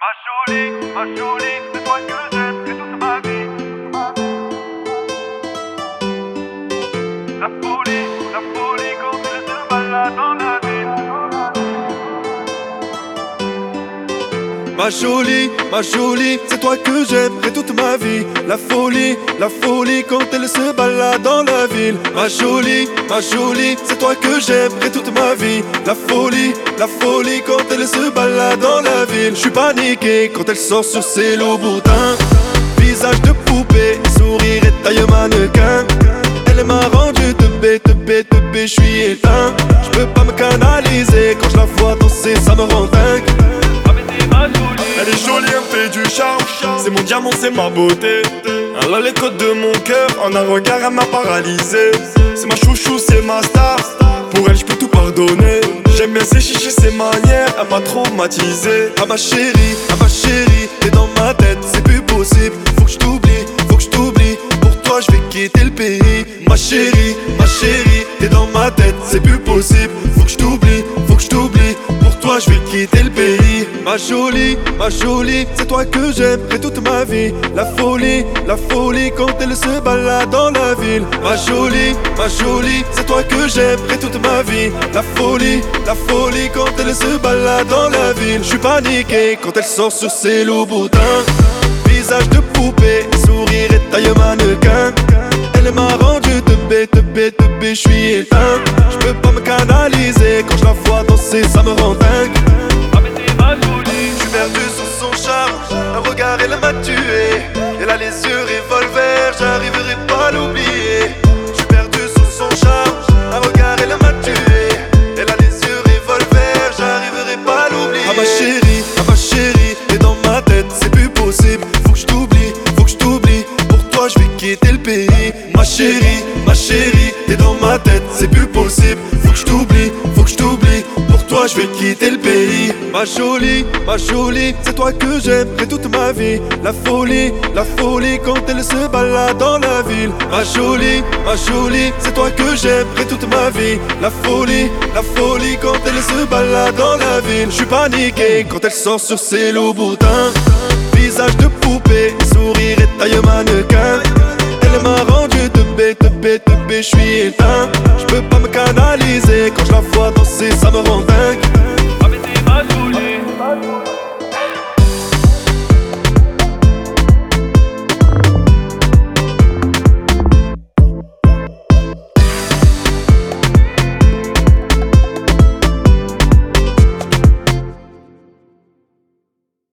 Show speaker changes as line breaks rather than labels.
Ma jolie, c'est toi que j'aimerais toute ma vie. La folie quand elle se balade dans la ville.
Ma jolie, c'est toi que j'aimerais toute ma vie. La folie quand elle se balade dans la ville. Ma jolie, c'est toi que j'aimerais toute ma vie. La folie quand elle se balade dans la ville. J'suis paniqué quand elle sort sur ses loups-boutins. Visage de poupée, sourire et taille mannequin. Elle m'a rendu teubé, j'suis éteint. J'peux pas me canaliser, quand je la vois danser ça me rend dingue.
Elle est jolie, elle me fait du charme. C'est mon diamant, c'est ma beauté. Elle a les codes de mon cœur. En un regard, elle m'a paralysé. C'est ma chouchou, c'est ma star. Pour elle, je peux tout pardonner. J'aime bien ses chichis, ses manières. Elle m'a traumatisé.
Ah ma chérie, t'es dans ma tête, c'est plus possible. Faut que je t'oublie. Pour toi, je vais quitter le pays. Ma chérie, t'es dans ma tête, c'est plus possible. Faut que je t'oublie. Pour toi, je vais quitter le pays. Ma jolie, c'est toi que j'aimerais toute ma vie. La folie quand elle se balade dans la ville. Ma jolie, c'est toi que j'aimerais toute ma vie. La folie quand elle se balade dans la ville. J'suis paniqué quand elle sort sur ses loups-boutins. Visage de poupée, sourire et taille mannequin. Elle m'a rendu teubé, j'suis éteint. J'peux pas me canaliser, quand je la vois danser ça me rend dingue. J'suis perdu sur son charme, un regard elle m'a tué. Elle a les yeux revolver, j'arriverai pas à l'oublier. J'suis perdu sur son charme, un regard elle m'a tué. Elle a les yeux revolver, j'arriverai pas à l'oublier. Ah ma chérie, t'es dans ma tête, c'est plus possible. Faut que je t'oublie. Pour toi je vais quitter le pays. Ma chérie, t'es dans ma tête, c'est plus possible. Faut que je t'oublie. Pour toi je vais quitter le pays. Ma jolie, c'est toi que j'aimerais toute ma vie. La folie quand elle se balade dans la ville. Ma jolie, c'est toi que j'aimerais toute ma vie. La folie quand elle se balade dans la ville. J'suis paniqué quand elle sort sur ses loups-boutins. Visage de poupée, sourire et taille mannequin. Elle m'a rendu teubé, j'suis éteint. J'peux pas me canaliser, quand je la vois danser ça me rend dingue.